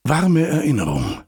Warme Erinnerung.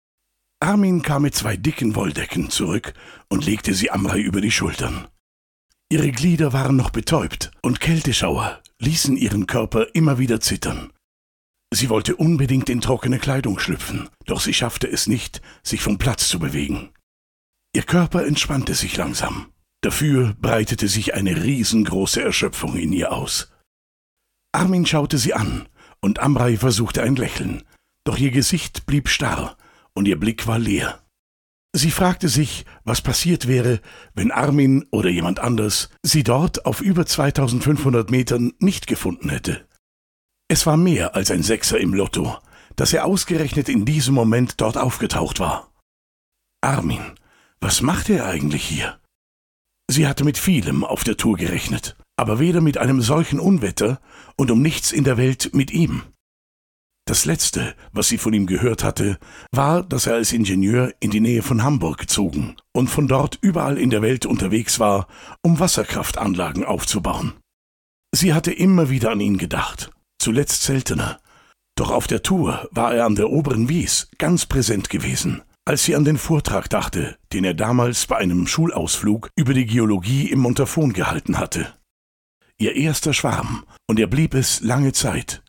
Armin kam mit 2 dicken Wolldecken zurück und legte sie Amrei über die Schultern. Ihre Glieder waren noch betäubt und Kälteschauer ließen ihren Körper immer wieder zittern. Sie wollte unbedingt in trockene Kleidung schlüpfen, doch sie schaffte es nicht, sich vom Platz zu bewegen. Ihr Körper entspannte sich langsam. Dafür breitete sich eine riesengroße Erschöpfung in ihr aus. Armin schaute sie an und Amrei versuchte ein Lächeln, doch ihr Gesicht blieb starr und ihr Blick war leer. Sie fragte sich, was passiert wäre, wenn Armin oder jemand anders sie dort auf über 2500 Metern nicht gefunden hätte. Es war mehr als ein Sechser im Lotto, dass er ausgerechnet in diesem Moment dort aufgetaucht war. Armin, was machte er eigentlich hier? Sie hatte mit vielem auf der Tour gerechnet, aber weder mit einem solchen Unwetter und um nichts in der Welt mit ihm. Das Letzte, was sie von ihm gehört hatte, war, dass er als Ingenieur in die Nähe von Hamburg gezogen und von dort überall in der Welt unterwegs war, um Wasserkraftanlagen aufzubauen. Sie hatte immer wieder an ihn gedacht, zuletzt seltener. Doch auf der Tour war er an der Oberen Wies ganz präsent gewesen, als sie an den Vortrag dachte, den er damals bei einem Schulausflug über die Geologie im Montafon gehalten hatte. Ihr erster Schwarm, und er blieb es lange Zeit.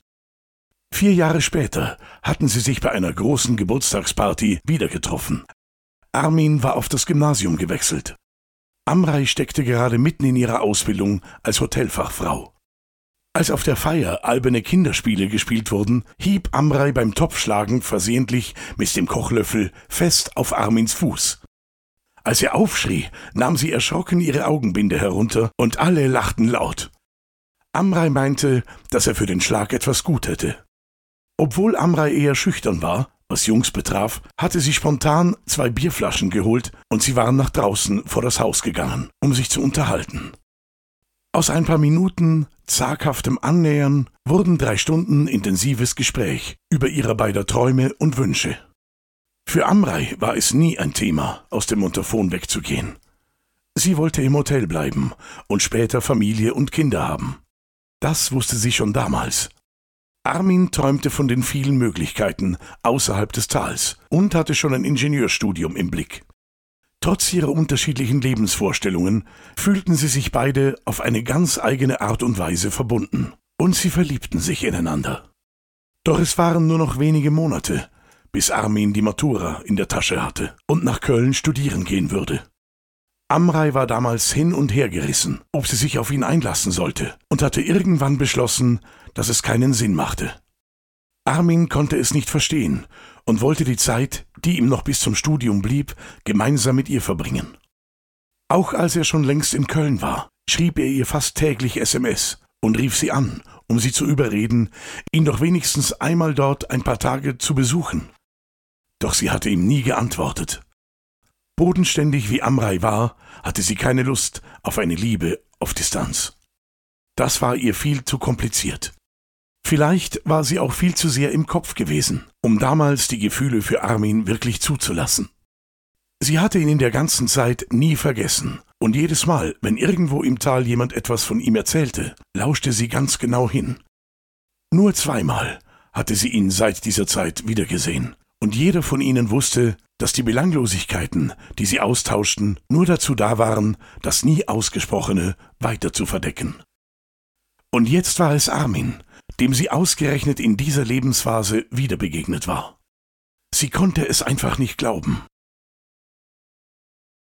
4 Jahre später hatten sie sich bei einer großen Geburtstagsparty wieder getroffen. Armin war auf das Gymnasium gewechselt. Amrei steckte gerade mitten in ihrer Ausbildung als Hotelfachfrau. Als auf der Feier alberne Kinderspiele gespielt wurden, hieb Amrei beim Topfschlagen versehentlich mit dem Kochlöffel fest auf Armins Fuß. Als er aufschrie, nahm sie erschrocken ihre Augenbinde herunter und alle lachten laut. Amrei meinte, dass er für den Schlag etwas gut hätte. Obwohl Amrei eher schüchtern war, was Jungs betraf, hatte sie spontan 2 Bierflaschen geholt und sie waren nach draußen vor das Haus gegangen, um sich zu unterhalten. Aus ein paar Minuten zaghaftem Annähern wurden 3 Stunden intensives Gespräch über ihrer beider Träume und Wünsche. Für Amrei war es nie ein Thema, aus dem Montafon wegzugehen. Sie wollte im Hotel bleiben und später Familie und Kinder haben. Das wusste sie schon damals. Armin träumte von den vielen Möglichkeiten außerhalb des Tals und hatte schon ein Ingenieurstudium im Blick. Trotz ihrer unterschiedlichen Lebensvorstellungen fühlten sie sich beide auf eine ganz eigene Art und Weise verbunden und sie verliebten sich ineinander. Doch es waren nur noch wenige Monate, bis Armin die Matura in der Tasche hatte und nach Köln studieren gehen würde. Amrei war damals hin und her gerissen, ob sie sich auf ihn einlassen sollte, und hatte irgendwann beschlossen, dass es keinen Sinn machte. Armin konnte es nicht verstehen und wollte die Zeit, die ihm noch bis zum Studium blieb, gemeinsam mit ihr verbringen. Auch als er schon längst in Köln war, schrieb er ihr fast täglich SMS und rief sie an, um sie zu überreden, ihn doch wenigstens einmal dort ein paar Tage zu besuchen. Doch sie hatte ihm nie geantwortet. Bodenständig wie Amrei war, hatte sie keine Lust auf eine Liebe auf Distanz. Das war ihr viel zu kompliziert. Vielleicht war sie auch viel zu sehr im Kopf gewesen, um damals die Gefühle für Armin wirklich zuzulassen. Sie hatte ihn in der ganzen Zeit nie vergessen, und jedes Mal, wenn irgendwo im Tal jemand etwas von ihm erzählte, lauschte sie ganz genau hin. Nur 2-mal hatte sie ihn seit dieser Zeit wiedergesehen, und jeder von ihnen wusste, dass die Belanglosigkeiten, die sie austauschten, nur dazu da waren, das nie Ausgesprochene weiter zu verdecken. Und jetzt war es Armin, dem sie ausgerechnet in dieser Lebensphase wieder begegnet war. Sie konnte es einfach nicht glauben.